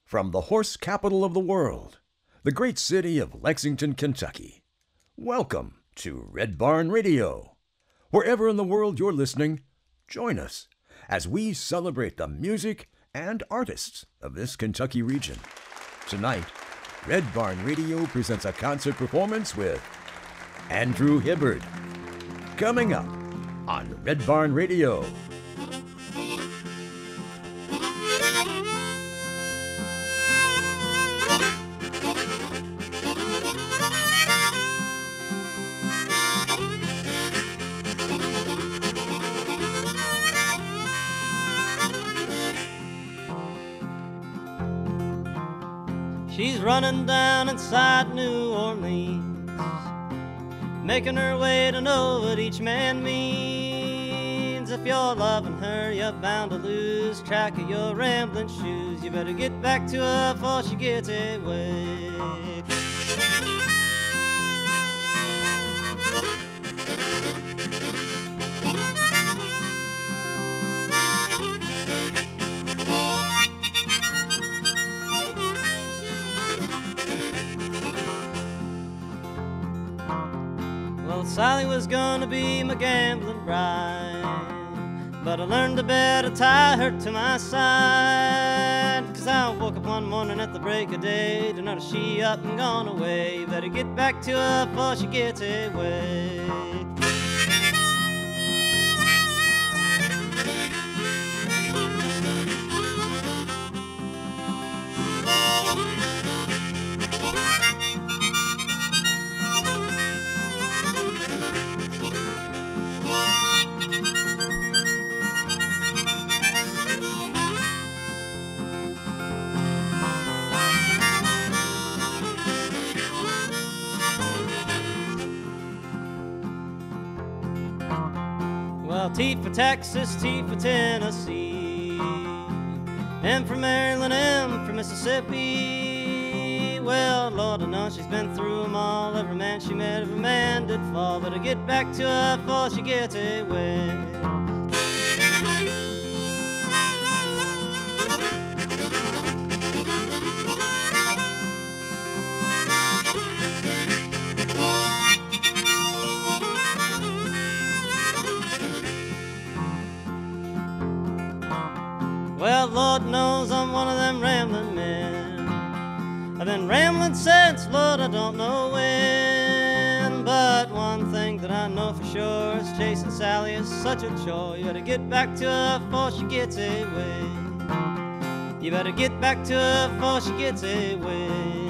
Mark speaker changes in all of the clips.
Speaker 1: From the horse capital of the world, the great city of Lexington, Kentucky, welcome to Red Barn Radio. Wherever in the world you're listening, join us as we celebrate the music and artists of this Kentucky region. Tonight, Red Barn Radio presents a concert performance with Andrew Hibbard. Coming up on Red Barn Radio.
Speaker 2: She's running down inside New Orleans, making her way to know what each man means. If you're loving her, you're bound to lose track of your rambling shoes. You better get back to her before she gets away. Sally was gonna be my gambling bride, but I learned to better tie her to my side. 'Cause I woke up one morning at the break of day to notice she up and gone away. Better get back to her before she gets away. Well, T for Texas, T for Tennessee, M for Maryland, M for Mississippi. Well, Lord, I know she's been through 'em all. Every man she met, every man did fall. Better get back to her before she gets away. Well, Lord knows I'm one of them rambling men. I've been rambling since, Lord, I don't know when. But one thing that I know for sure is chasing Sally is such a chore. You better get back to her before she gets away. You better get back to her before she gets away.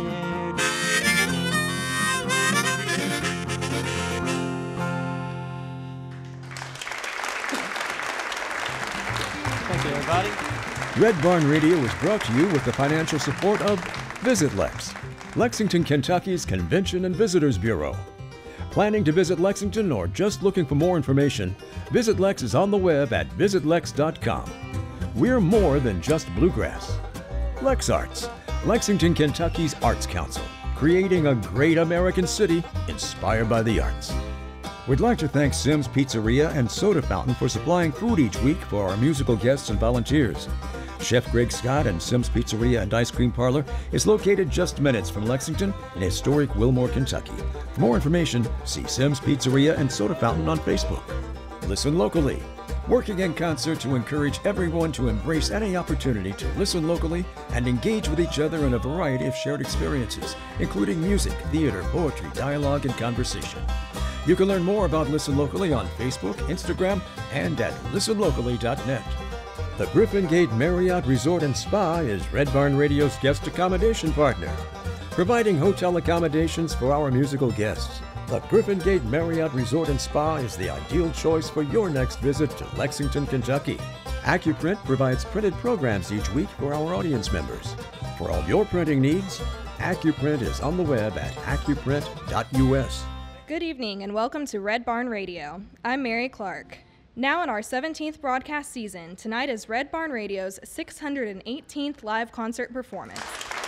Speaker 2: Thank you, everybody.
Speaker 1: Red Barn Radio is brought to you with the financial support of Visit Lex, Lexington, Kentucky's Convention and Visitors Bureau. Planning to visit Lexington or just looking for more information, Visit Lex is on the web at visitlex.com. We're more than just bluegrass. Lex Arts, Lexington, Kentucky's Arts Council, creating a great American city inspired by the arts. We'd like to thank Simms Pizzeria and Soda Fountain for supplying food each week for our musical guests and volunteers. Chef Greg Scott and Simms Pizzeria and Ice Cream Parlor is located just minutes from Lexington in historic Wilmore, Kentucky. For more information, see Simms Pizzeria and Soda Fountain on Facebook. Listen locally, working in concert to encourage everyone to embrace any opportunity to listen locally and engage with each other in a variety of shared experiences, including music, theater, poetry, dialogue, and conversation. You can learn more about Listen Locally on Facebook, Instagram, and at listenlocally.net. The Griffin Gate Marriott Resort and Spa is Red Barn Radio's guest accommodation partner, providing hotel accommodations for our musical guests. The Griffin Gate Marriott Resort and Spa is the ideal choice for your next visit to Lexington, Kentucky. AccuPrint provides printed programs each week for our audience members. For all your printing needs, AccuPrint is on the web at accuprint.us.
Speaker 3: Good evening and welcome to Red Barn Radio. I'm Mary Clark. Now in our 17th broadcast season, tonight is Red Barn Radio's 618th live concert performance.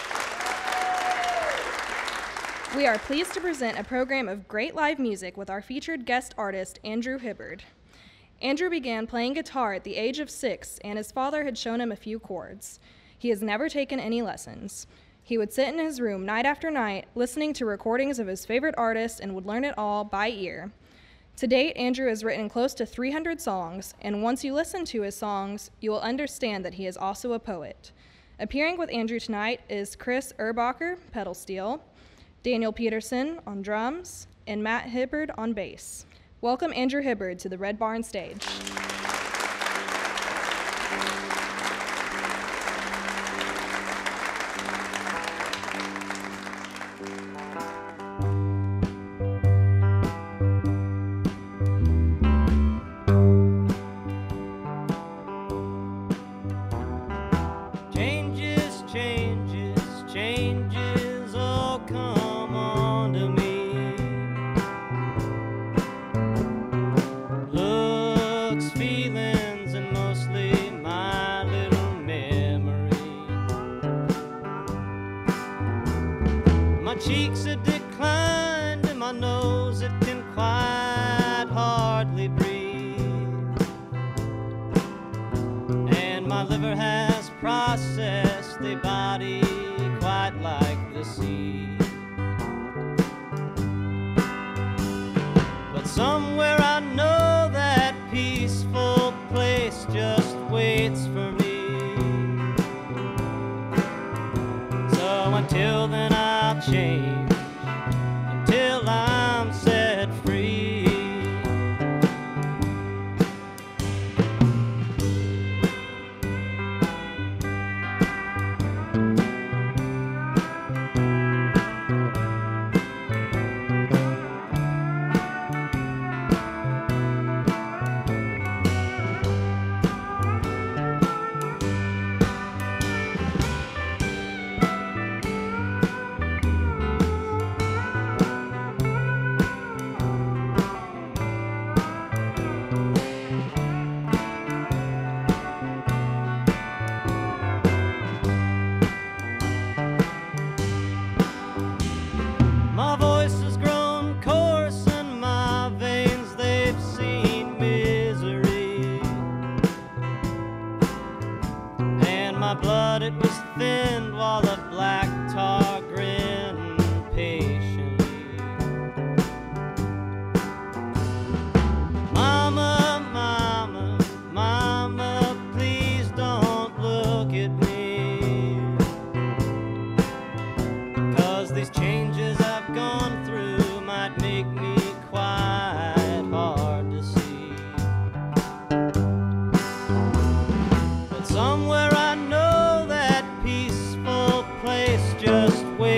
Speaker 3: We are pleased to present a program of great live music with our featured guest artist, Andrew Hibbard. Andrew began playing guitar at the age of 6, and his father had shown him a few chords. He has never taken any lessons. He would sit in his room night after night, listening to recordings of his favorite artists, and would learn it all by ear. To date, Andrew has written close to 300 songs, and once you listen to his songs, you will understand that he is also a poet. Appearing with Andrew tonight is Chris Erbacher, pedal steel, Daniel Peterson on drums, and Matt Hibbard on bass. Welcome Andrew Hibbard to the Red Barn stage.
Speaker 2: Changes, oh come on to me. Looks, feelings, and mostly my little memory. My cheeks have declined and my nose it can quite hardly breathe. And my liver has processed the body quite like the sea. But somewhere I know that peaceful place just waits for me. So until then I'll change, until I'm set free. My voice has grown coarse and my veins, they've seen misery. And my blood, it was thinned while the black tar grinned patiently. Mama, mama, mama, please don't look at me. 'Cause these changes I've gone through might make me quite hard to see. But somewhere I know that peaceful place just waits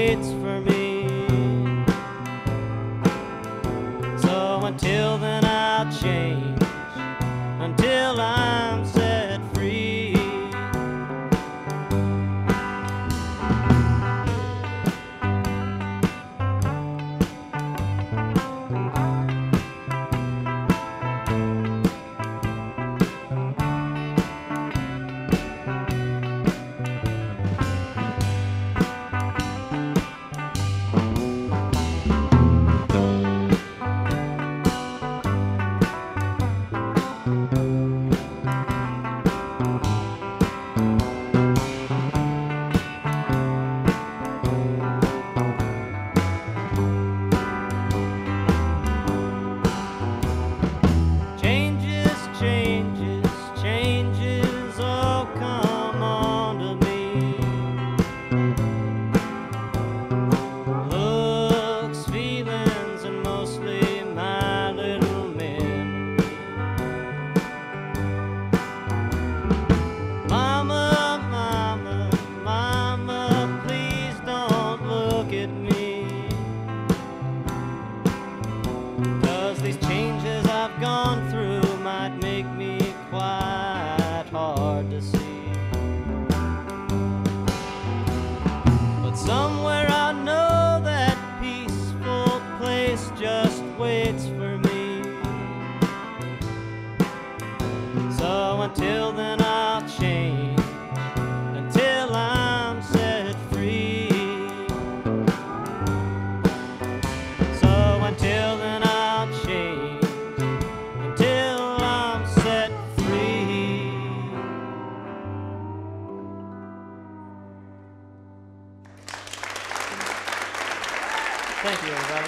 Speaker 2: Thank you, everybody.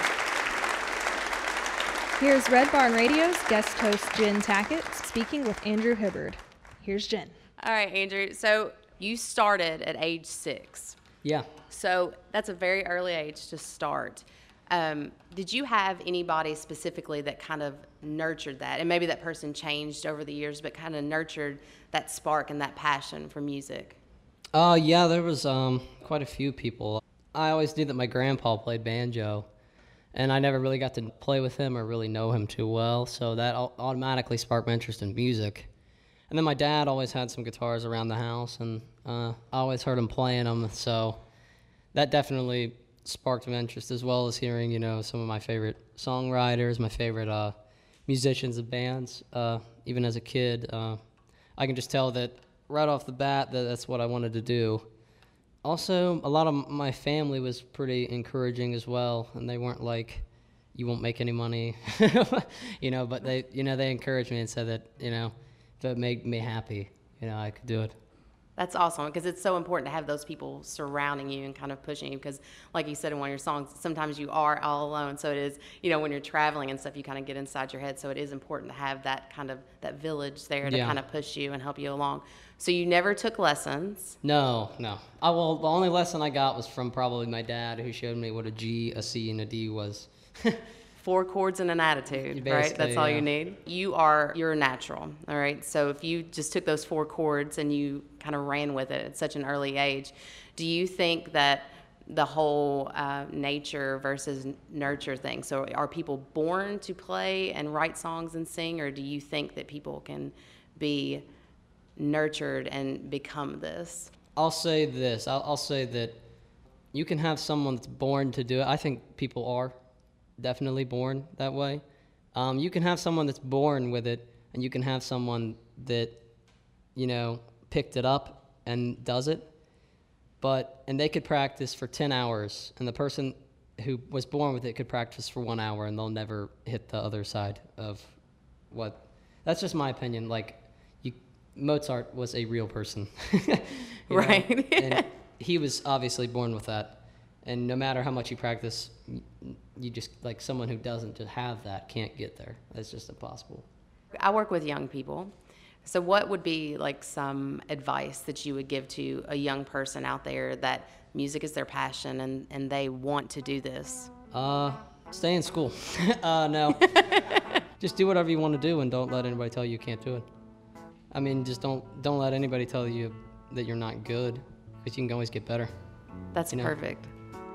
Speaker 3: Here's Red Barn Radio's guest host Jen Tackett speaking with Andrew Hibbard. Here's Jen.
Speaker 4: All right, Andrew. So you started at age 6.
Speaker 5: Yeah.
Speaker 4: So that's a very early age to start. Did you have anybody specifically that kind of nurtured that? And maybe that person changed over the years, but kind of nurtured that spark and that passion for music?
Speaker 5: Yeah, there was quite a few people. I always knew that my grandpa played banjo, and I never really got to play with him or really know him too well, so that automatically sparked my interest in music. And then my dad always had some guitars around the house, and I always heard him playing them, so that definitely sparked my interest, as well as hearing, some of my favorite songwriters, my favorite musicians and bands. Even as a kid, I can just tell that right off the bat that that's what I wanted to do. Also, a lot of my family was pretty encouraging as well, and they weren't like, you won't make any money, but they encouraged me and said that, if it made me happy, I could do it.
Speaker 4: That's awesome, because it's so important to have those people surrounding you and kind of pushing you, because like you said in one of your songs, sometimes you are all alone. So it is, when you're traveling and stuff, you kind of get inside your head. So it is important to have that village there to kind of push you and help you along. So you never took lessons?
Speaker 5: No. Well, the only lesson I got was from probably my dad, who showed me what a G, a C, and a D was.
Speaker 4: 4 chords and an attitude, right? That's all you need. You're natural, all right? So if you just took those 4 chords and you kind of ran with it at such an early age, do you think that the whole nature versus nurture thing, so are people born to play and write songs and sing, or do you think that people can be nurtured and become this?
Speaker 5: I'll say this. I'll say that you can have someone that's born to do it. I think people are definitely born that way. You can have someone that's born with it, and you can have someone that, picked it up and does it. And they could practice for 10 hours, and the person who was born with it could practice for 1 hour, and they'll never hit the other side of what. That's just my opinion. Mozart was a real person.
Speaker 4: Right.
Speaker 5: And he was obviously born with that. And no matter how much you practice, you just, someone who doesn't have that can't get there. That's just impossible.
Speaker 4: I work with young people. So what would be some advice that you would give to a young person out there that music is their passion and they want to do this?
Speaker 5: Stay in school. No. Just do whatever you want to do, and don't let anybody tell you can't do it. I mean, just don't let anybody tell you that you're not good, because you can always get better.
Speaker 4: That's perfect.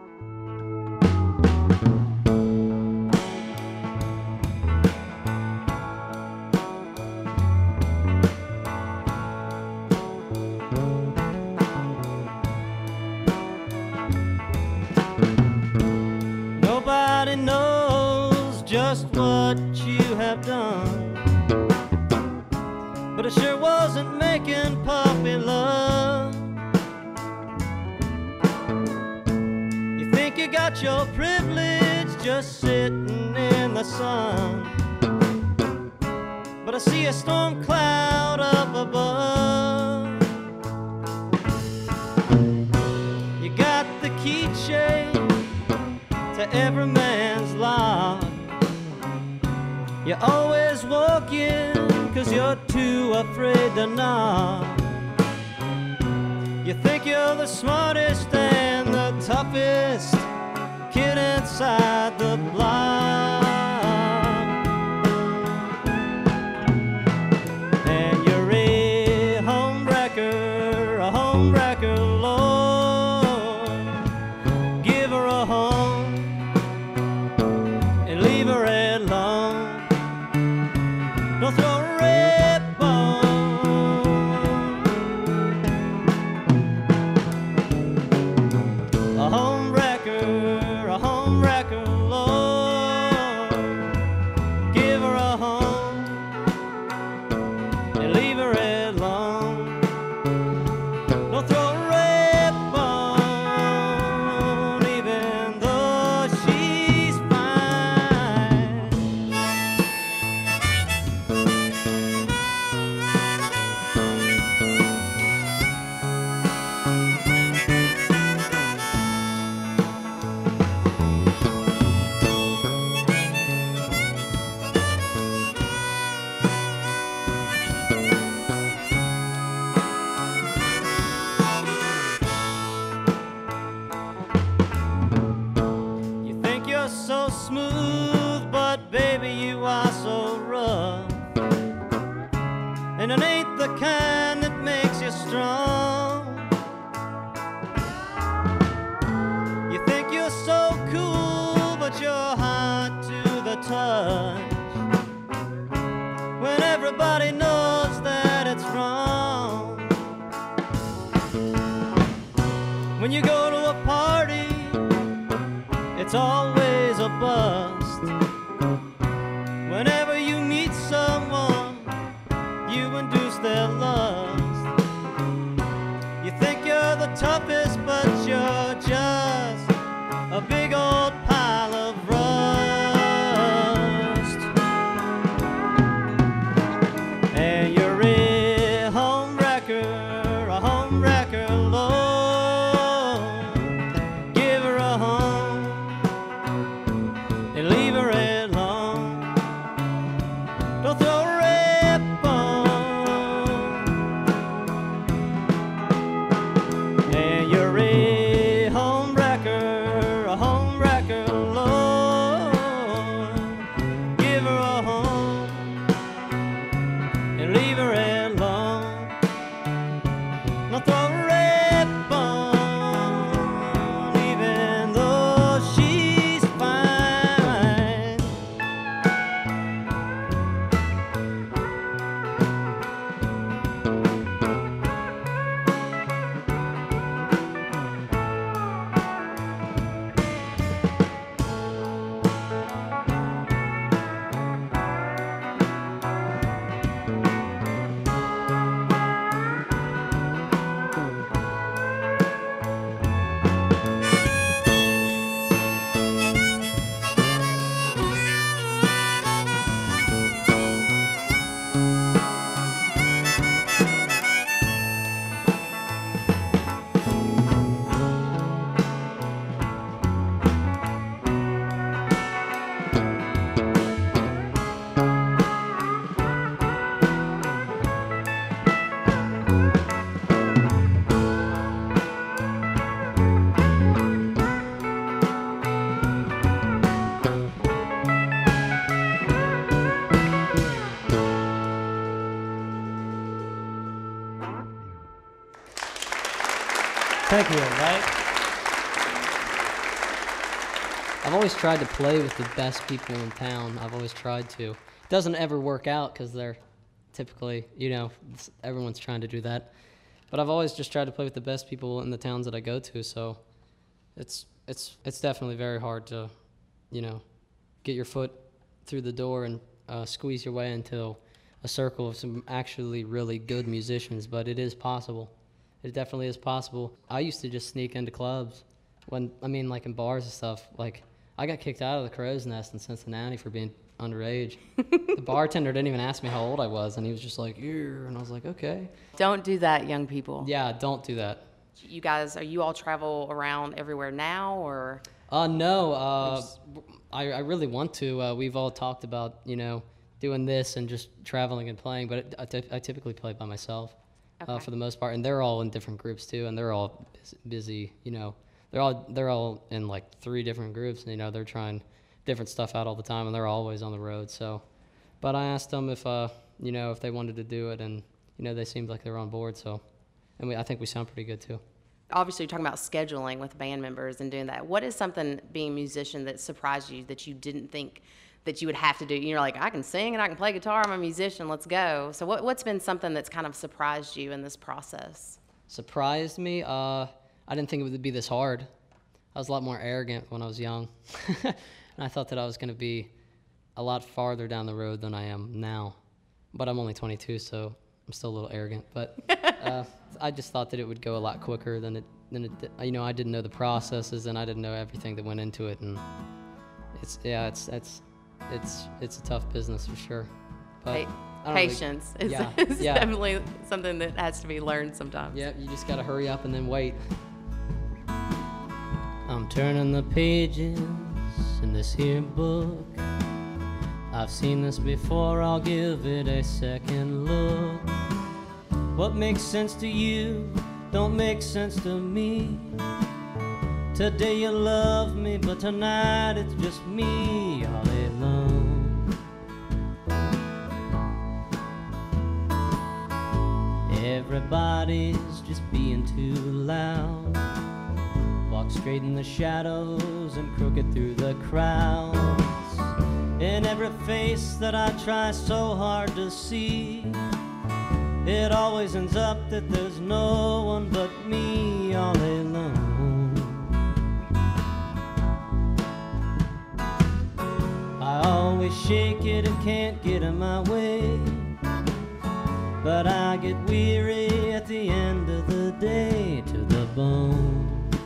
Speaker 2: Nobody knows just what you have done, but it sure wasn't making puppy love. You think you got your privilege just sitting in the sun, but I see a storm cloud up above. You got the keychain to every man's lock. You always walk in 'cause you're too afraid to knock. You think you're the smartest and the toughest kid inside the block, and you're a homewrecker, Lord. Give her a home and leave her alone. Don't throw a red bone. A homewrecker, Lord. Give her a home and leave her alone. Don't throw a red When you go to a party, it's always a bust. Whenever you meet someone, you induce their lust. You think you're the toughest, but you're just a big old pile of rust. And you're a home wrecker, Lord. Give her a home and leave her alone. Don't throw a rip on. And you're a home wrecker, Lord. Give her a home and leave her alone. Don't throw a rip on, even though she's fine.
Speaker 6: Thank you, right?
Speaker 5: I've always tried to play with the best people in town. I've always tried to. It doesn't ever work out because they're typically, everyone's trying to do that. But I've always just tried to play with the best people in the towns that I go to. So it's definitely very hard to, get your foot through the door and squeeze your way into a circle of some actually really good musicians. But it is possible. It definitely is possible. I used to just sneak into clubs like in bars and stuff. Like, I got kicked out of the Crow's Nest in Cincinnati for being underage. The bartender didn't even ask me how old I was, and he was just like, "Ew," and I was like, "Okay."
Speaker 4: Don't do that, young people.
Speaker 5: Yeah, don't do that.
Speaker 4: You guys, are you all travel around everywhere now, or?
Speaker 5: No. I really want to. We've all talked about, doing this and just traveling and playing, but I typically play by myself.
Speaker 4: Okay.
Speaker 5: For the most part, and they're all in different groups too, and they're all busy. They're all in like 3 different groups, and they're trying different stuff out all the time, and they're always on the road. So, but I asked them if if they wanted to do it, and they seemed like they were on board. So, and I think we sound pretty good too.
Speaker 4: Obviously, you're talking about scheduling with band members and doing that. What is something, being a musician, that surprised you that you didn't think that you would have to do? You're like, I can sing and I can play guitar, I'm a musician, let's go. So what's been something that's kind of surprised you in this process?
Speaker 5: Surprised me? I didn't think it would be this hard. I was a lot more arrogant when I was young. And I thought that I was going to be a lot farther down the road than I am now. But I'm only 22, so I'm still a little arrogant. But I just thought that it would go a lot quicker than it did. I didn't know the processes, and I didn't know everything that went into it. And it's a tough business for sure. But
Speaker 4: patience is definitely something that has to be learned sometimes.
Speaker 5: Yeah, you just gotta hurry up and then wait. I'm turning the pages in this here book. I've seen this before, I'll give it a second look. What makes sense to you don't make sense to me. Today you love me, but tonight it's just me all alone. Everybody's just being too loud. Walk straight in the shadows and crooked through the crowds. In every face that I try so hard to see, it always ends up that there's no one but me all alone.
Speaker 2: shake it, I can't get in my way. But I get weary at the end of the day to the bone.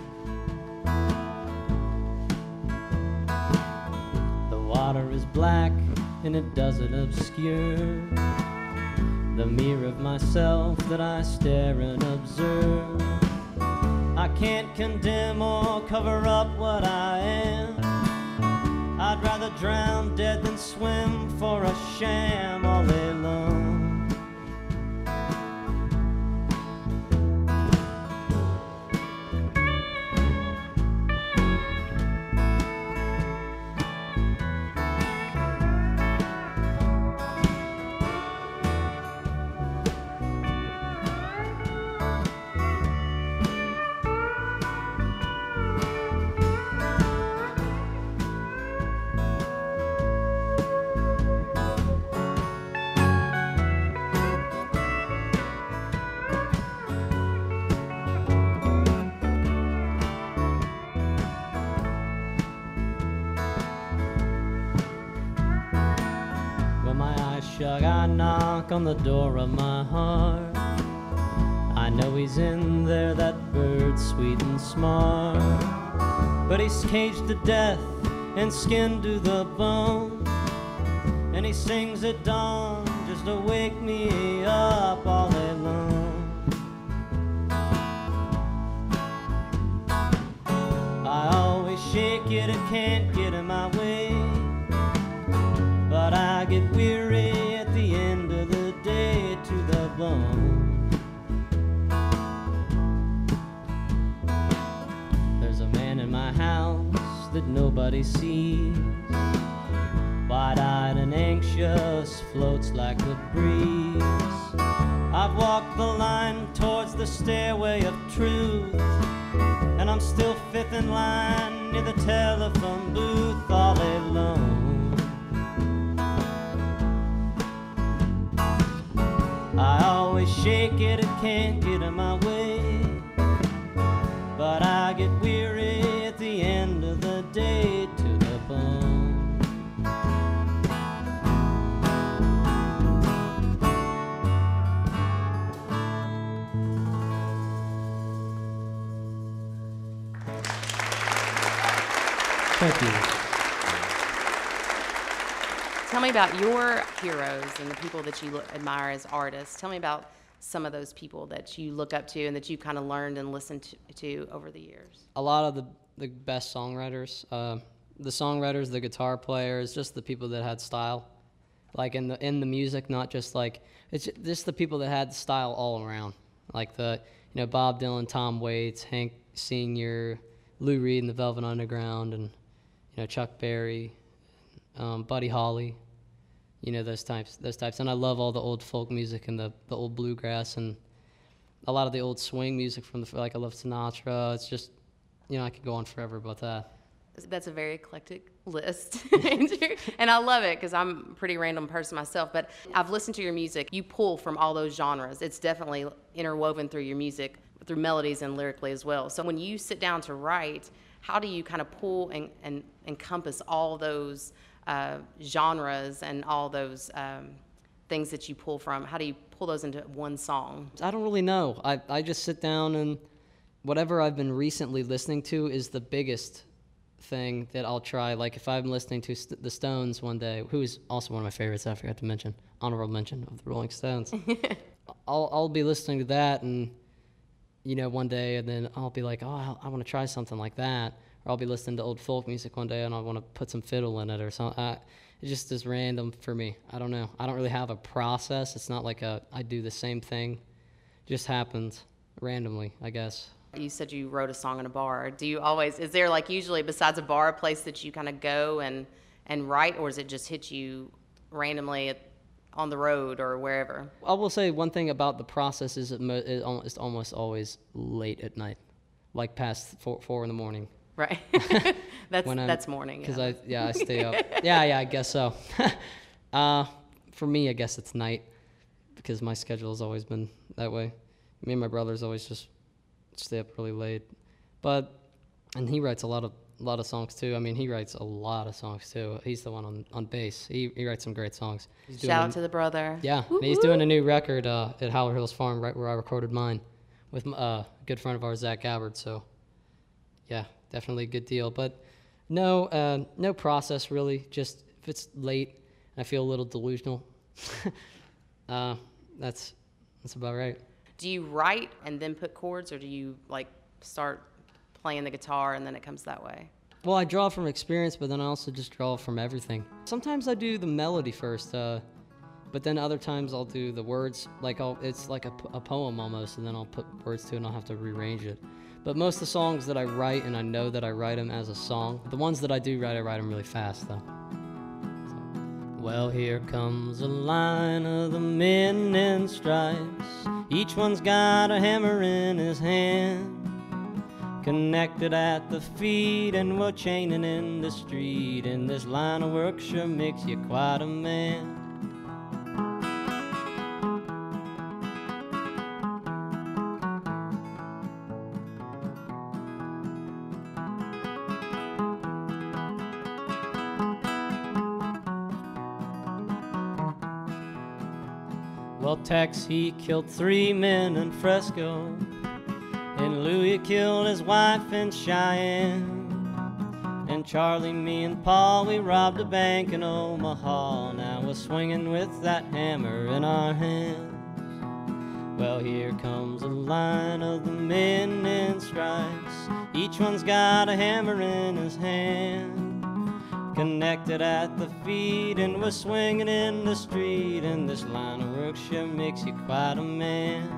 Speaker 2: The water is black and it doesn't obscure the mirror of myself that I stare and observe. I can't condemn or cover up what I am. I'd rather drown dead than swim for a sham all day long. I knock on the door of my heart. I know he's in there, that bird sweet and smart. But he's caged to death and skinned to the bone. And he sings at dawn just to wake me up all day long. I always shake it, I can't get in my way. But I get weary at the end of the day to the bone. There's a man in my house that nobody sees, wide-eyed and anxious, floats like the breeze. I've walked the line towards the stairway of truth, and I'm still fifth in line near the telephone booth all day long. I always shake it, it can't get in my way. But I get weary at the end of the day to the bone.
Speaker 6: Thank you.
Speaker 4: Tell me about your heroes and the people that you admire as artists. Tell me about some of those people that you look up to and that you kind of learned and listened to over the years.
Speaker 5: A lot of the best songwriters, the guitar players, just the people that had style, like in the music, not just like, it's just the people that had style all around, like Bob Dylan, Tom Waits, Hank Sr., Lou Reed and the Velvet Underground, and Chuck Berry, Buddy Holly, those types. And I love all the old folk music and the old bluegrass and a lot of the old swing music from I love Sinatra. It's just, I could go on forever about that.
Speaker 4: That's a very eclectic list, and I love it because I'm a pretty random person myself, but I've listened to your music. You pull from all those genres. It's definitely interwoven through your music, through melodies and lyrically as well. So when you sit down to write, how do you kind of pull and encompass all those genres and all those things that you pull from? How do you pull those into one song?
Speaker 5: I don't really know. I just sit down and whatever I've been recently listening to is the biggest thing that I'll try. Like if I'm listening to the Stones one day, who is also one of my favorites, I forgot to mention, honorable mention of the Rolling Stones. I'll be listening to that and one day, and then I'll be like, oh, I want to try something like that. Or I'll be listening to old folk music one day and I want to put some fiddle in it or something. It just is random for me. I don't know. I don't really have a process. It's not like I do the same thing. It just happens randomly, I guess.
Speaker 4: You said you wrote a song in a bar. Do you always, is there usually besides a bar, a place that you kind of go and write, or does it just hit you randomly on the road or wherever?
Speaker 5: I will say one thing about the process is it's almost always late at night, like past 4 in the morning.
Speaker 4: Right. That's morning.
Speaker 5: Because I stay up. Yeah, I guess so. For me, I guess it's night because my schedule has always been that way. Me and my brothers always just stay up really late. And he writes a lot of a lot of songs too. I mean, he writes a lot of songs too. He's the one on bass. He writes some great songs.
Speaker 4: Shout out to the brother.
Speaker 5: Yeah, and he's doing a new record at Howard Hills Farm, right where I recorded mine, with a good friend of ours, Zach Gabbard. So, yeah, definitely a good deal. But no process really. Just if it's late and I feel a little delusional, that's about right.
Speaker 4: Do you write and then put chords, or do you like start playing the guitar and then it comes that way?
Speaker 5: Well, I draw from experience, but then I also just draw from everything. Sometimes I do the melody first, but then other times I'll do the words. Like it's like a poem almost, and then I'll put words to it and I'll have to rearrange it. But most of the songs that I write, and I know that I write them as a song, the ones that I do write, I write them really fast though. Well, here comes a line of the men in stripes. Each one's got a hammer in his hand, connected at the feet, and we're chaining in the street. And this line of work sure makes you quite a man. Well, Tex, he killed 3 men in Fresco, and Louis killed his wife in Cheyenne. And Charlie, me, and Paul, we robbed a bank in Omaha. Now we're swinging with that hammer in our hands. Well, here comes a line of the men in stripes. Each one's got a hammer in his hand, connected at the feet, and we're swinging in the street. And this line of work sure makes you quite a man.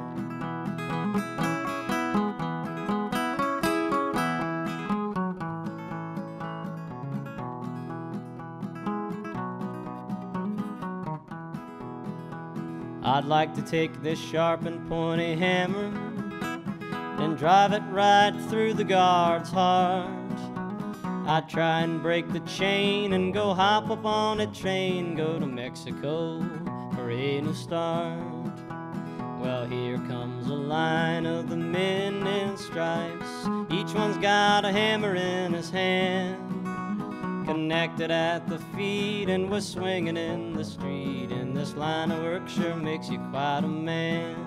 Speaker 5: I'd like to take this sharp and pointy hammer and drive it right through the guard's heart. I'd try and break the chain and go hop up on a train, go to Mexico for a new start. Well, here comes a line of the men in stripes. Each one's got a hammer in his hand, connected at the feet, and we're swinging in the street. And this line of work sure makes you quite a man.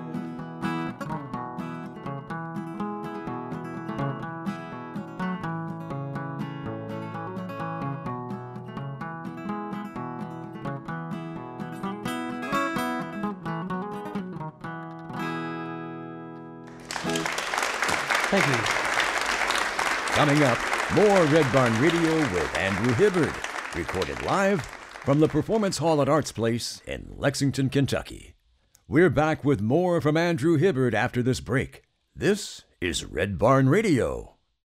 Speaker 6: Thank you.
Speaker 1: Coming up, more Red Barn Radio with Andrew Hibbard, recorded live from the Performance Hall at Arts Place in Lexington, Kentucky. We're back with more from Andrew Hibbard after this break. This is Red Barn Radio.